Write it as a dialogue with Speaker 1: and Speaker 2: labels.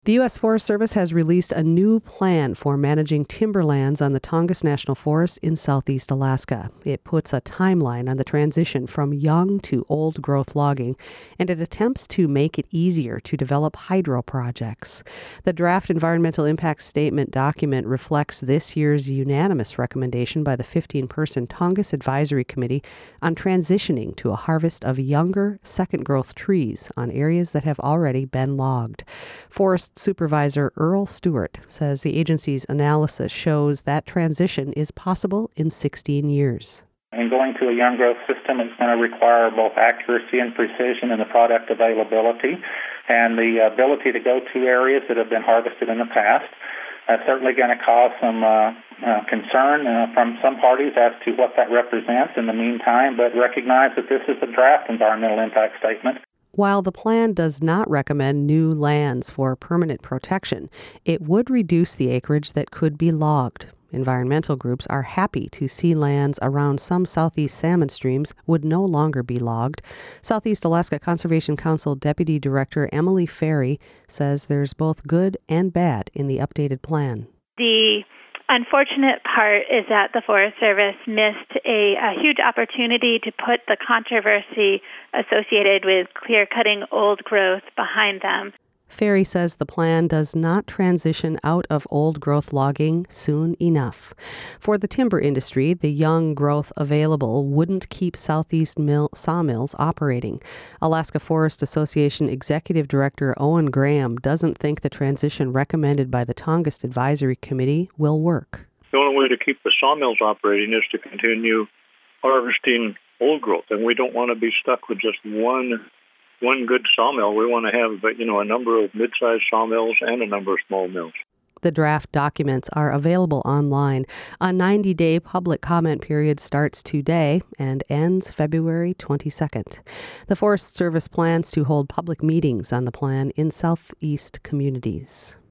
Speaker 1: The U.S. Forest Service has released a new plan for managing timberlands on the Tongass National Forest in southeast Alaska. It puts a timeline on the transition from young to old-growth logging, and it attempts to make it easier to develop hydro projects. The draft environmental impact statement document reflects this year's unanimous recommendation by the 15-person Tongass Advisory Committee on transitioning to a harvest of younger, second-growth trees on areas that have already been logged. Forest Supervisor Earl Stewart says the agency's analysis shows that transition is possible in 16 years.
Speaker 2: And going to a young growth system is going to require both accuracy and precision in the product availability and the ability to go to areas that have been harvested in the past. That's certainly going to cause some concern from some parties as to what that represents in the meantime, but recognize that this is a draft environmental impact statement.
Speaker 1: While the plan does not recommend new lands for permanent protection, it would reduce the acreage that could be logged. Environmental groups are happy to see lands around some southeast salmon streams would no longer be logged. Southeast Alaska Conservation Council Deputy Director Emily Ferry says there's both good and bad in the updated plan.
Speaker 3: The unfortunate part is that the Forest Service missed a huge opportunity to put the controversy associated with clear-cutting old growth behind them.
Speaker 1: Ferry says the plan does not transition out of old-growth logging soon enough. For the timber industry, the young growth available wouldn't keep southeast sawmills operating. Alaska Forest Association Executive Director Owen Graham doesn't think the transition recommended by the Tongass Advisory Committee will work.
Speaker 4: The only way to keep the sawmills operating is to continue harvesting old growth, and we don't want to be stuck with just one good sawmill. We want to have, a number of mid-sized sawmills and a number of small mills.
Speaker 1: The draft documents are available online. A 90-day public comment period starts today and ends February 22nd. The Forest Service plans to hold public meetings on the plan in southeast communities.